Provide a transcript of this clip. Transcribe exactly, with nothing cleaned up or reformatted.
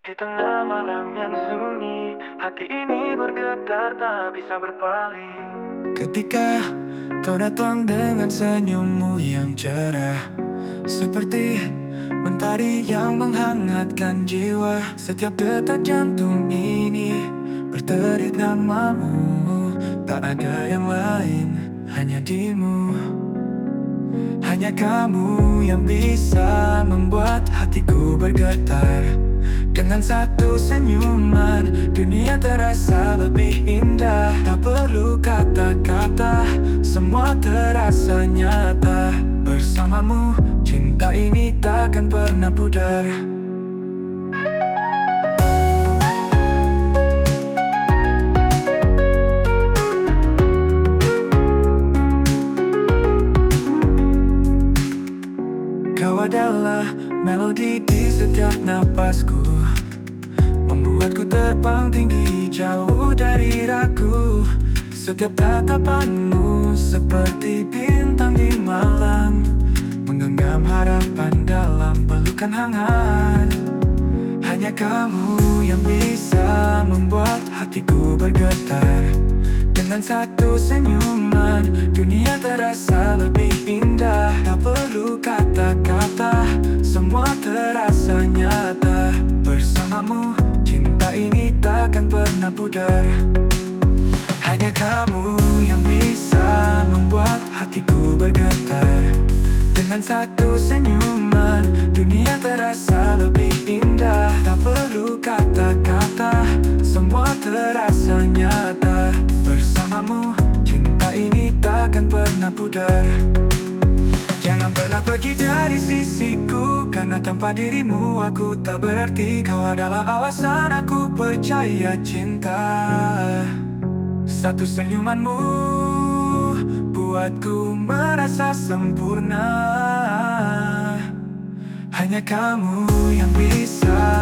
Di tengah malam yang sunyi, hati ini bergetar tak bisa berpaling. Ketika kau datang dengan senyummu yang cerah, seperti mentari yang menghangatkan jiwa. Setiap detak jantung ini berteriak namamu. Tak ada yang lain, hanya dirimu. Hanya kamu yang bisa membuat hatiku bergetar. Dengan satu senyuman, dunia terasa lebih indah. Tak perlu kata-kata, semua terasa nyata. Bersamamu, cinta ini takkan pernah pudar. Kau adalah melodi di setiap napasku, membuatku terbang tinggi jauh dari ragu. Setiap tatapanmu seperti bintang di malam, menggenggam harapan dalam pelukan hangat. Hanya kamu yang bisa membuat hatiku bergetar. Dengan satu senyuman, dunia terasa lebih indah. Tak perlu kata-kata, semua terasa nyata. Bersamamu, cinta ini takkan pernah pudar. Hanya kamu yang bisa membuat hatiku bergetar. Dengan satu senyuman, dunia terasa lebih indah. Tak perlu kata-kata, semua terasa nyata. Bersamamu, cinta ini takkan pernah pudar. Jangan pernah pergi dari sisiku, karena tanpa dirimu aku tak berarti. Kau adalah alasan aku percaya cinta. Satu senyumanmu buatku merasa sempurna. Hanya kamu yang bisa